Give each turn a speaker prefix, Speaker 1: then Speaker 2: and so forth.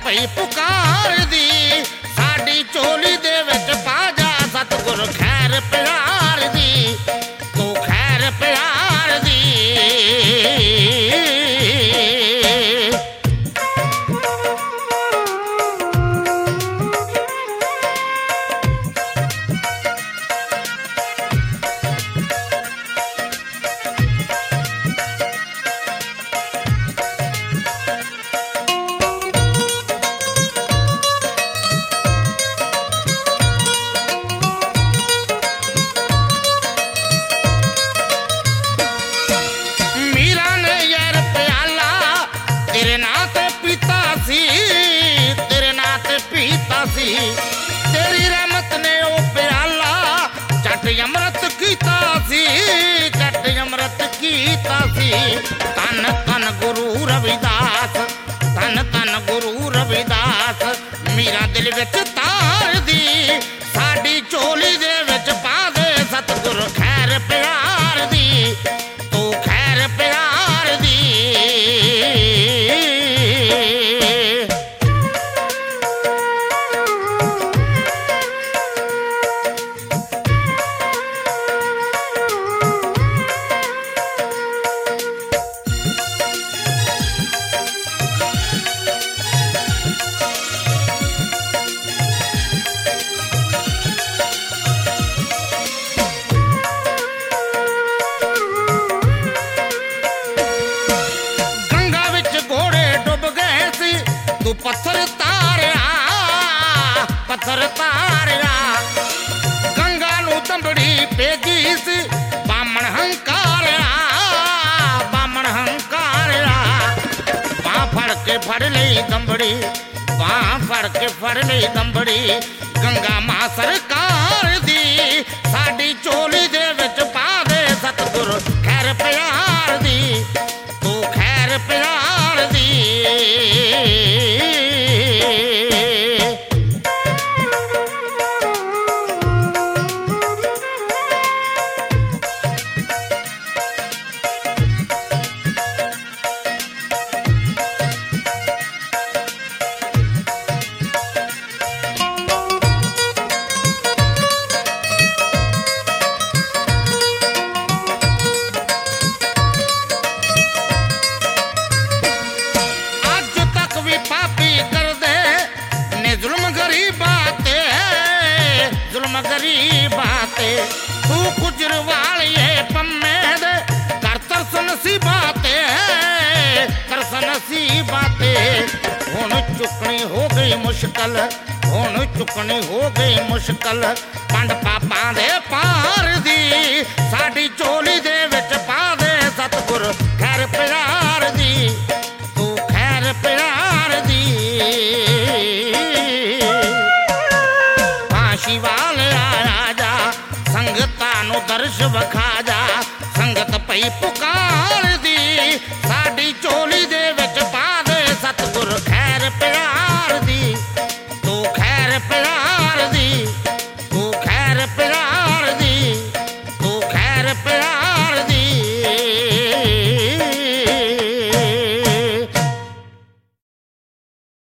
Speaker 1: पई पुकार दी साडी चोली दे विच पा जा सतगुर खैर प्यार दी तू खैर प्यार दी। तेरे नां ते पीता सी तेरे नां ते पीता सी तेरी रहमत ने ओ प्याला चट अमृत कीता सी चट अमृत कीता सी। तन तन गुरु रविदास तन तन गुरु रविदास मेरा दिल विच तार दी साडी चोली दे विच पा दे सतगुर खैर प्यार दी तू खैर प्यार दी। तू पत्थर तारिया गंगा नू दंबड़ी भेजी सी बामण हंकारिया बां फड़ लई दंबड़ी बां फड़ लई दंबड़ी गंगा मां सरकार दी साडी चोली दे विच पा दे सतगुर खैर प्यार दी तू खैर प्यार दी। गरीब बातें तू गुजर वाले पम्मे दे कर तरसन सी बातें हुण चुकनी हो गई मुश्किल हुण चुकनी हो गई मुश्किल पंड पापा दे पार दी साडी चोली दे विच पा दे सतगुर खैर प्यार दी तू खैर प्यार दी। काशी वाले आया जा संगतां नू दर्श वखा जा संगत पई पुकार